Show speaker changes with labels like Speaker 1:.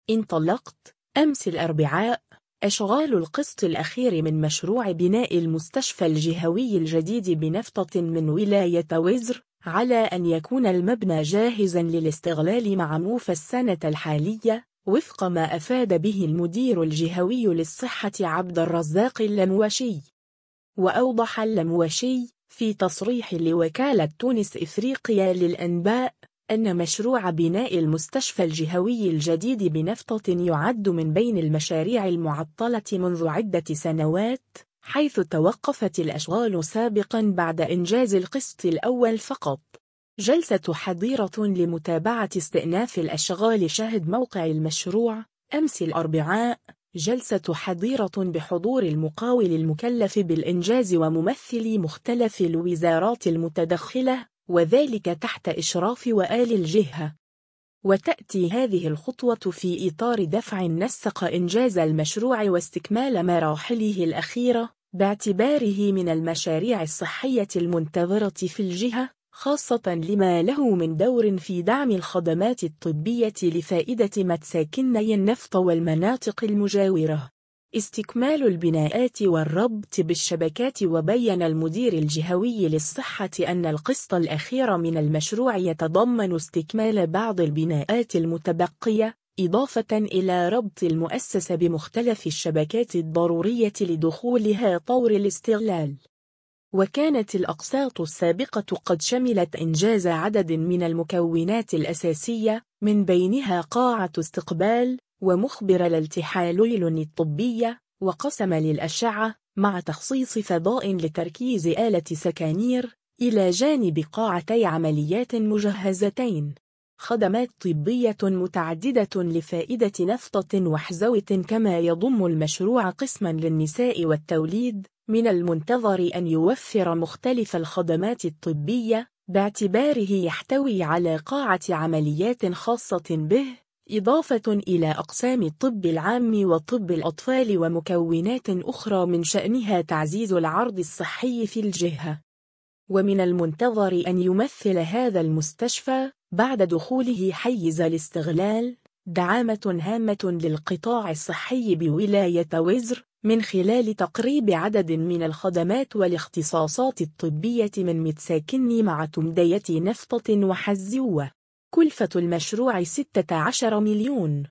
Speaker 1: انطلقت أمس الأربعاء أشغال القسط الأخير من مشروع بناء المستشفى الجهوي الجديد بنفطة من ولاية وزر على أن يكون المبنى جاهزا للاستغلال مع موفى السنة الحالية، وفق ما أفاد به المدير الجهوي للصحة عبد الرزاق اللمواشي. وأوضح اللمواشي في تصريح لوكالة تونس إفريقيا للأنباء أن مشروع بناء المستشفى الجهوي الجديد بنفطة يعد من بين المشاريع المعطلة منذ عدة سنوات، حيث توقفت الأشغال سابقا بعد إنجاز القسط الأول فقط. جلسة حضيرة لمتابعة استئناف الأشغال شهد موقع المشروع أمس الأربعاء جلسة حضيرة بحضور المقاول المكلف بالإنجاز وممثلي مختلف الوزارات المتدخلة، وذلك تحت إشراف وآل الجهة. وتأتي هذه الخطوة في إطار دفع نسق إنجاز المشروع واستكمال مراحله الأخيرة باعتباره من المشاريع الصحية المنتظرة في الجهة، خاصة لما له من دور في دعم الخدمات الطبية لفائدة مساكني النفط والمناطق المجاورة. استكمال البناءات والربط بالشبكات. وبين المدير الجهوي للصحة أن القسط الأخير من المشروع يتضمن استكمال بعض البناءات المتبقية، إضافة إلى ربط المؤسسة بمختلف الشبكات الضرورية لدخولها طور الاستغلال. وكانت الأقساط السابقة قد شملت إنجاز عدد من المكونات الأساسية، من بينها قاعة استقبال ومخبر الالتحاليل الطبية وقسم للأشعة، مع تخصيص فضاء لتركيز آلة سكانير، إلى جانب قاعتي عمليات مجهزتين. خدمات طبية متعددة لفائدة نفطة وحزوة. كما يضم المشروع قسما للنساء والتوليد، من المنتظر أن يوفر مختلف الخدمات الطبية باعتباره يحتوي على قاعة عمليات خاصة به، إضافة إلى أقسام الطب العام وطب الأطفال ومكونات أخرى من شأنها تعزيز العرض الصحي في الجهة. ومن المنتظر أن يمثل هذا المستشفى بعد دخوله حيز الاستغلال دعامة هامة للقطاع الصحي بولاية وزر، من خلال تقريب عدد من الخدمات والاختصاصات الطبية من مساكن مع تمدية نفطة وحزوة. كلفة المشروع 16 مليون.